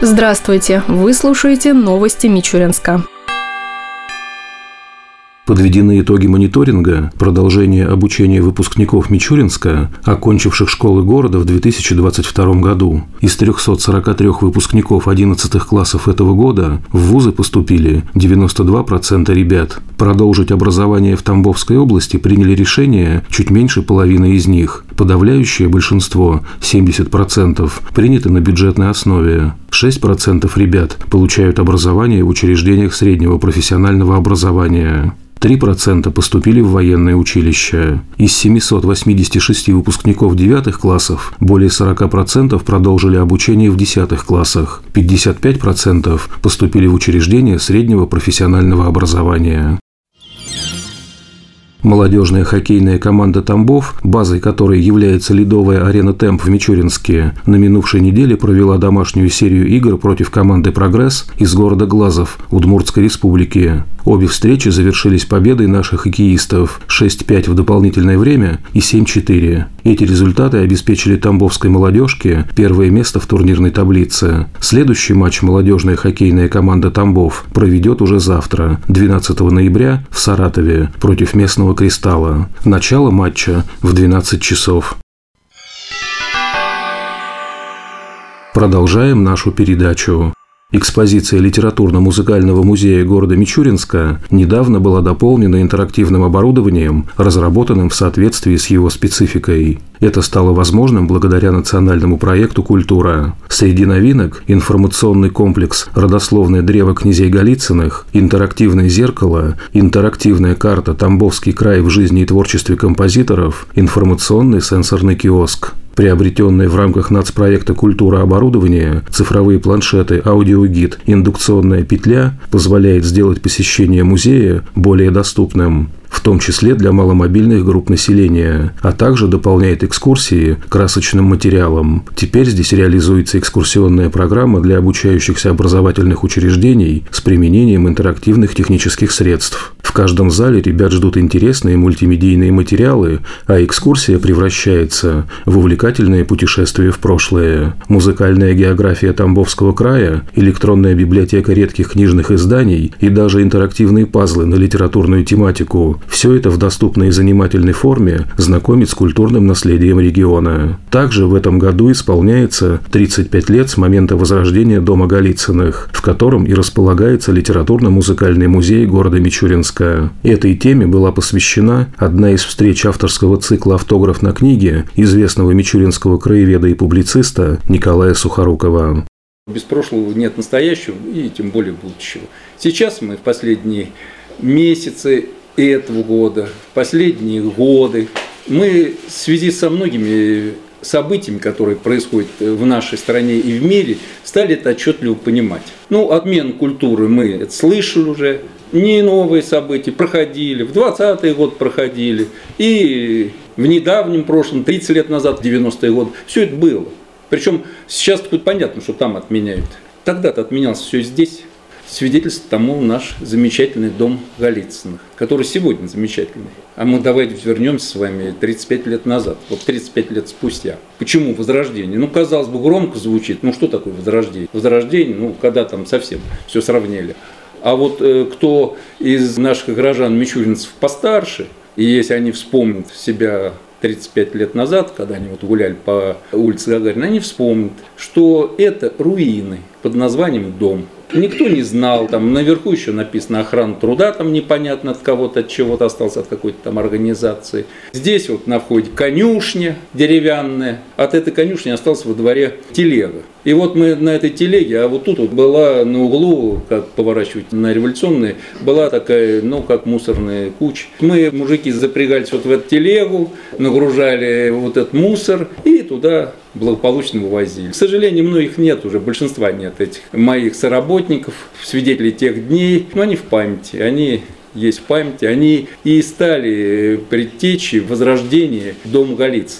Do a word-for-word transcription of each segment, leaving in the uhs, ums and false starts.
Здравствуйте! Вы слушаете новости Мичуринска. Подведены итоги мониторинга продолжения обучения выпускников Мичуринска, окончивших школы города в две тысячи двадцать втором году. Из трёхсот сорока трёх выпускников одиннадцатых классов этого года в вузы поступили девяносто два процента ребят. Продолжить образование в Тамбовской области приняли решение чуть меньше половины из них. Подавляющее большинство, семьдесят процентов, приняты на бюджетной основе. шесть процентов ребят получают образование в учреждениях среднего профессионального образования. три процента поступили в военное училище. Из семисот восьмидесяти шести выпускников девятых классов более сорок процентов продолжили обучение в десятых классах. пятьдесят пять процентов поступили в учреждения среднего профессионального образования. Молодежная хоккейная команда «Тамбов», базой которой является ледовая арена «Темп» в Мичуринске, на минувшей неделе провела домашнюю серию игр против команды «Прогресс» из города Глазов Удмуртской республики. Обе встречи завершились победой наших хоккеистов шесть пять в дополнительное время и семь четыре. Эти результаты обеспечили тамбовской молодежке первое место в турнирной таблице. Следующий матч молодежная хоккейная команда «Тамбов» проведет уже завтра, двенадцатого ноября, в Саратове против местного «Кристалла». Начало матча в двенадцать часов. Продолжаем нашу передачу. Экспозиция литературно-музыкального музея города Мичуринска недавно была дополнена интерактивным оборудованием, разработанным в соответствии с его спецификой. Это стало возможным благодаря национальному проекту «Культура». Среди новинок – информационный комплекс «Родословное древо князей Голицыных», интерактивное зеркало, интерактивная карта «Тамбовский край в жизни и творчестве композиторов», информационный сенсорный киоск. Приобретенные в рамках нацпроекта «Культура» оборудование, цифровые планшеты, аудиогид, индукционная петля позволяет сделать посещение музея более доступным, в том числе для маломобильных групп населения, а также дополняет экскурсии красочным материалом. Теперь здесь реализуется экскурсионная программа для обучающихся образовательных учреждений с применением интерактивных технических средств. В каждом зале ребят ждут интересные мультимедийные материалы, а экскурсия превращается в увлекательное путешествие в прошлое. Музыкальная география Тамбовского края, электронная библиотека редких книжных изданий и даже интерактивные пазлы на литературную тематику – все это в доступной и занимательной форме знакомит с культурным наследием региона. Также в этом году исполняется тридцать пять лет с момента возрождения дома Голицыных, в котором и располагается литературно-музыкальный музей города Мичуринска. Этой теме была посвящена одна из встреч авторского цикла «Автограф на книге» известного мичуринского краеведа и публициста Николая Сухорукова. Без прошлого нет настоящего и тем более будущего. Сейчас мы в последние месяцы этого года, в последние годы, мы в связи со многими событиями, которые происходят в нашей стране и в мире, стали это отчетливо понимать. Ну, обмен культуры мы это слышали уже, не новые события проходили, в двадцатый год проходили, и в недавнем прошлом, тридцать лет назад, в девяностые годы, все это было. Причем сейчас хоть понятно, что там отменяют. Тогда-то отменялось все здесь. Свидетельство тому наш замечательный дом Голицыных, который сегодня замечательный. А мы давайте вернемся с вами тридцать пять лет назад, вот тридцать пять лет спустя. Почему возрождение? Ну, казалось бы, громко звучит. Ну, что такое возрождение? Возрождение, ну, когда там совсем все сравняли. А вот э, кто из наших горожан, мичуринцев постарше, и если они вспомнят себя тридцать пять лет назад, когда они вот гуляли по улице Гагарина, они вспомнят, что это руины под названием «Дом». Никто не знал, там наверху еще написано «Охрана труда», там непонятно от кого-то, от чего-то остался, от какой-то там организации. Здесь вот на входе конюшня деревянная, от этой конюшни осталась во дворе телега. И вот мы на этой телеге, а вот тут вот была на углу, как поворачивать на Революционной, была такая, ну, как мусорная куча. Мы, мужики, запрягались вот в эту телегу, нагружали вот этот мусор и туда благополучно вывозили. К сожалению, многих нет уже, большинства нет этих моих соработников, свидетелей тех дней, но они в памяти, они есть в памяти, они и стали предтечей возрождения дома Голицыных.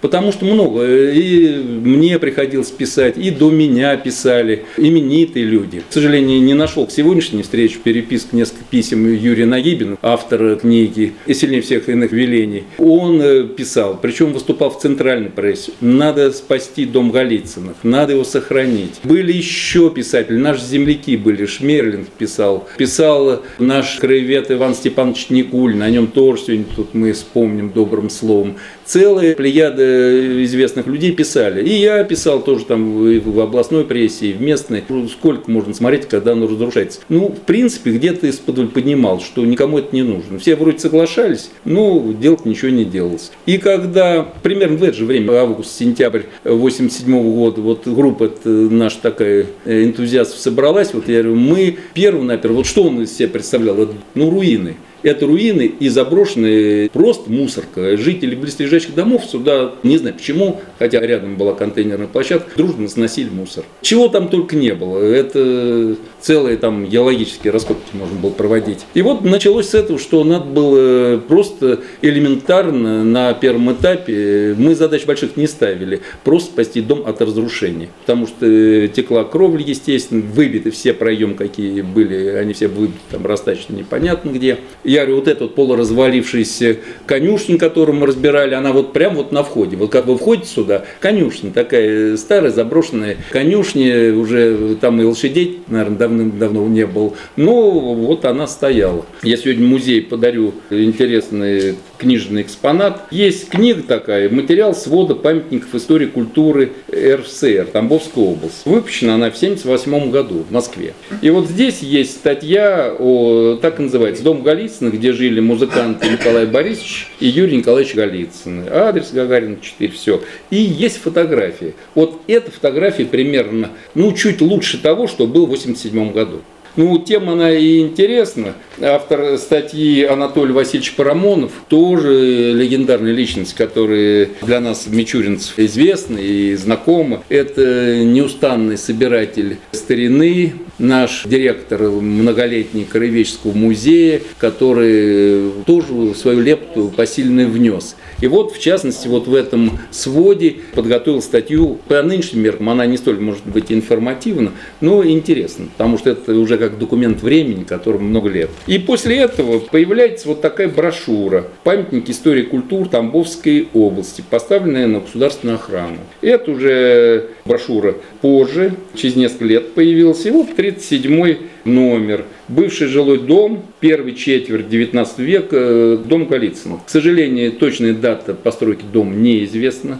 Потому что много. И мне приходилось писать, и до меня писали именитые люди. К сожалению, не нашел к сегодняшней встрече переписок несколько писем Юрия Нагибина, автора книги «И сильнее всех иных велений». Он писал, причем выступал в центральной прессе. Надо спасти дом Голицыных, надо его сохранить. Были еще писатели, наши земляки были, Шмерлинг писал. Писал наш краевед Иван Степанович Никулин, о нем тоже сегодня тут мы вспомним добрым словом. Целая плеяда известных людей писали. И я писал тоже там в областной прессе, и в местной. Сколько можно смотреть, когда оно разрушается. Ну, в принципе, где-то из-под понимал, что никому это не нужно. Все вроде соглашались, но делать ничего не делалось. И когда примерно в это же время, август-сентябрь восемьдесят седьмого года, вот группа наша такая энтузиастов собралась, вот я говорю, мы перво-наперво, вот что он из себя представлял? Ну, руины. Это руины и заброшенные просто мусорка. Жители близлежащих домов сюда, не знаю почему, хотя рядом была контейнерная площадка, дружно сносили мусор. Чего там только не было. Это целые там геологические раскопки можно было проводить. И вот началось с этого, что надо было просто элементарно на первом этапе, мы задач больших не ставили, просто спасти дом от разрушения. Потому что текла кровля, естественно, выбиты все проемы, какие были, они все выбиты, там растащены непонятно где. Я говорю, вот эта вот полуразвалившаяся конюшня, которую мы разбирали, она вот прям вот на входе. Вот как вы входите сюда, конюшня такая старая, заброшенная конюшня, уже там и лошадей, наверное, давным-давно не было. Но вот она стояла. Я сегодня в музей подарю интересный книжный экспонат. Есть книга такая, материал свода памятников истории культуры эр эф эс эр, Тамбовская область. Выпущена она в семьдесят восьмом году в Москве. И вот здесь есть статья о, так и называется, «Дом Голицыных», где жили музыканты Николай Борисович и Юрий Николаевич Голицыны. Адрес Гагарина четыре, все. И есть фотографии. Вот эта фотография примерно, ну, чуть лучше того, что было в восемьдесят седьмом году. Ну, тема она и интересна. Автор статьи Анатолий Васильевич Парамонов, тоже легендарная личность, которая для нас, мичуринцев, известна и знакома. Это неустанный собиратель старины, наш директор многолетний Краеведческого музея, который тоже свою лепту посильно внес. И вот, в частности, вот в этом своде подготовил статью по нынешним меркам. Она не столь, может быть, информативна, но интересна, потому что это уже как документ времени, которому много лет. И после этого появляется вот такая брошюра «Памятники истории культур Тамбовской области», поставленная на государственную охрану. Это уже брошюра позже, через несколько лет появилась. И вот тридцать седьмой номер. Бывший жилой дом, первый четверть девятнадцатого века, дом Голицыных. К сожалению, точная дата постройки дома неизвестна.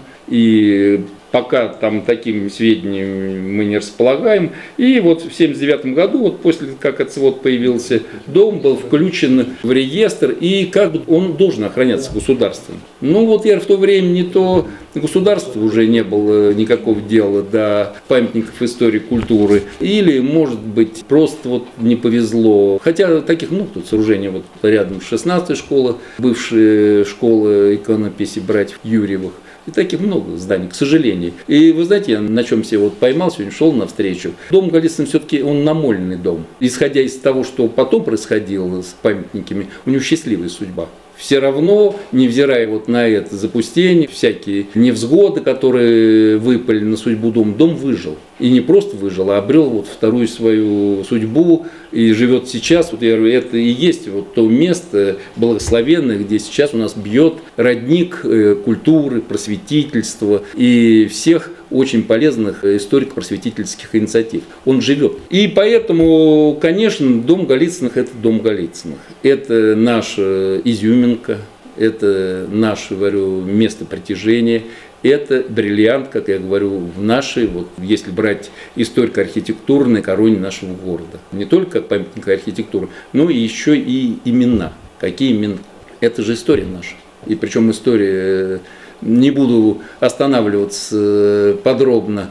И пока там такими сведениями мы не располагаем. И вот в семьдесят девятом году, вот после как этот свод появился, дом был включен в реестр, и как бы он должен охраняться государством. Ну вот я в то время не то государство уже не было никакого дела до памятников истории культуры, или, может быть, просто вот не повезло. Хотя таких много тут сооружений, вот рядом шестнадцатая школа, бывшая школа иконописи братьев Юрьевых. И таких много зданий, к сожалению. И вы знаете, я на чем себе вот поймал сегодня, шел навстречу. Дом Голицыных все-таки он намоленный дом. Исходя из того, что потом происходило с памятниками, у него счастливая судьба. Все равно, невзирая вот на это запустение, всякие невзгоды, которые выпали на судьбу дома, дом выжил. И не просто выжил, а обрел вот вторую свою судьбу и живет сейчас. Вот я говорю, это и есть вот то место благословенное, где сейчас у нас бьет родник культуры, просветительства и всех очень полезных историко-просветительских инициатив. Он живет. И поэтому, конечно, дом Голицыных – это дом Голицыных. Это наша изюминка, это наше, говорю, место притяжения. Это бриллиант, как я говорю, в нашей, вот, если брать историко-архитектурной короне нашего города. Не только как памятник архитектуры, но и еще и имена. Какие имена? Это же история наша. И причем история, не буду останавливаться подробно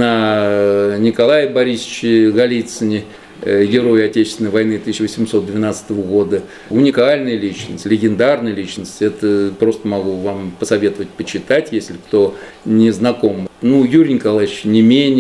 на Николае Борисовиче Голицыне, герой Отечественной войны тысяча восемьсот двенадцатого года. Уникальная личность, легендарная личность. Это просто могу вам посоветовать почитать, если кто не знаком. Ну, Юрий Николаевич не менее.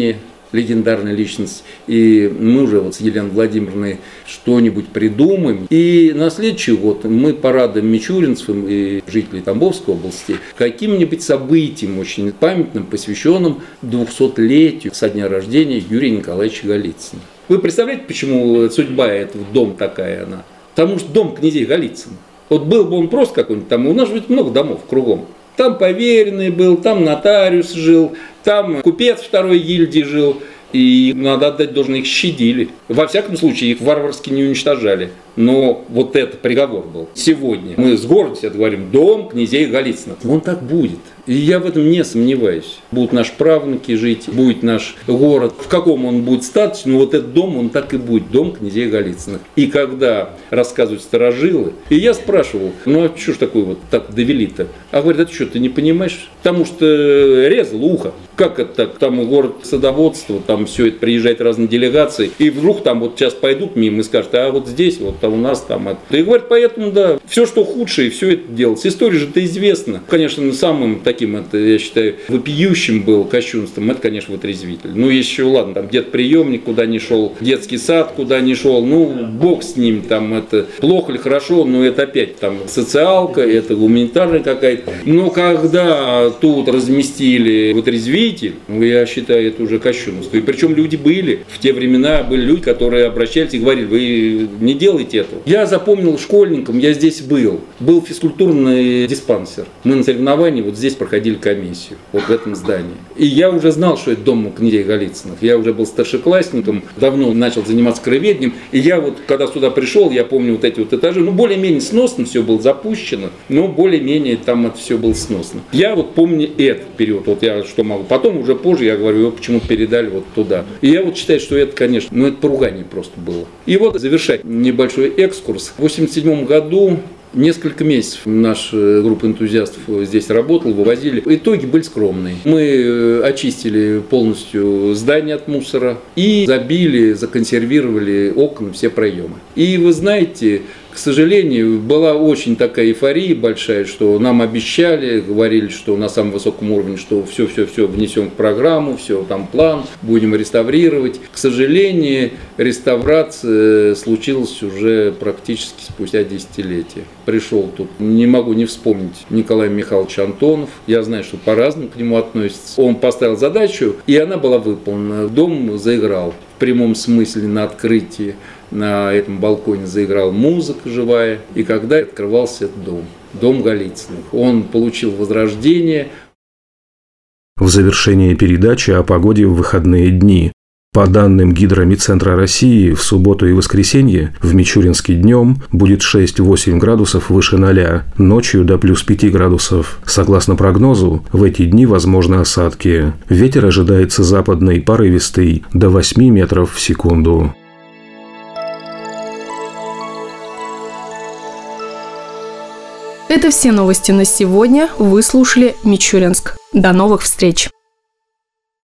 легендарная личность, и мы уже вот с Еленой Владимировной что-нибудь придумаем. И на следующий год мы порадуем мичуринцев и жителей Тамбовской области каким-нибудь событием очень памятным, посвященным двухсотлетию со дня рождения Юрия Николаевича Голицына. Вы представляете, почему судьба этого дома такая она? Потому что дом князей Голицына. Вот был бы он просто какой-нибудь там, у нас же ведь много домов кругом. Там поверенный был, там нотариус жил, там купец второй гильдии жил. И, надо отдать должное, их щадили. Во всяком случае, их варварски не уничтожали. Но вот этот приговор был. Сегодня мы с гордостью говорим: дом князей Голицыных. Он так будет. И я в этом не сомневаюсь. Будут наши правнуки жить, будет наш город. В каком он будет статусе, но вот этот дом, он так и будет. Дом князей Голицыных. И когда рассказывают старожилы, и я спрашивал: ну а что ж такое вот так довели-то? А говорят: это что, ты не понимаешь? Потому что резал ухо. Как это так? Там город садоводства, там все это, приезжают разные делегации. И вдруг там вот сейчас пойдут мимо и скажут: а вот здесь вот там у нас там это. И говорят, поэтому да, все, что худшее, все это делается. История же это известна. Конечно, самым таким, это, я считаю, вопиющим был кощунством, это, конечно, вытрезвитель. Ну, еще, ладно, там дед-приемник куда ни шел, детский сад куда ни шел, ну, бог с ним, там это плохо или хорошо, но это опять там социалка, это гуманитарная какая-то. Но когда тут разместили вытрезвитель, ну, я считаю, это уже кощунство. И причем люди были, в те времена были люди, которые обращались и говорили: вы не делайте этого. Я запомнил школьником, я здесь был, был физкультурный диспансер. Мы на соревновании вот здесь проходили комиссию, вот в этом здании. И я уже знал, что это дом князей Голицыных. Я уже был старшеклассником, давно начал заниматься краеведением. И я вот, когда сюда пришел, я помню вот эти вот этажи, ну, более-менее сносно все было запущено, но более-менее там это все было сносно. Я вот помню этот период, вот я что могу. Потом уже позже я говорю, его почему-то передали вот туда. И я вот считаю, что это, конечно, ну, это поругание просто было. И вот завершать небольшой экскурс. В восемьдесят седьмом году несколько месяцев наша группа энтузиастов здесь работала, вывозили. Итоги были скромные. Мы очистили полностью здание от мусора и забили, законсервировали окна, все проемы. И вы знаете, к сожалению, была очень такая эйфория большая, что нам обещали, говорили, что на самом высоком уровне, что все-все-все внесем в программу, все, там план, будем реставрировать. К сожалению, реставрация случилась уже практически спустя десятилетия. Пришел тут, не могу не вспомнить, Николай Михайлович Антонов. Я знаю, что по-разному к нему относятся. Он поставил задачу, и она была выполнена. Дом заиграл в прямом смысле на открытии. На этом балконе заиграла музыка живая. И когда открывался этот дом, дом Голицыных, он получил возрождение. В завершение передачи о погоде в выходные дни. По данным Гидромедцентра России, в субботу и воскресенье в Мичуринске днем будет шесть-восемь градусов выше ноля, ночью до плюс пять градусов. Согласно прогнозу, в эти дни возможны осадки. Ветер ожидается западный, порывистый, до восьми метров в секунду. Это все новости на сегодня. Вы слушали Мичуринск. До новых встреч!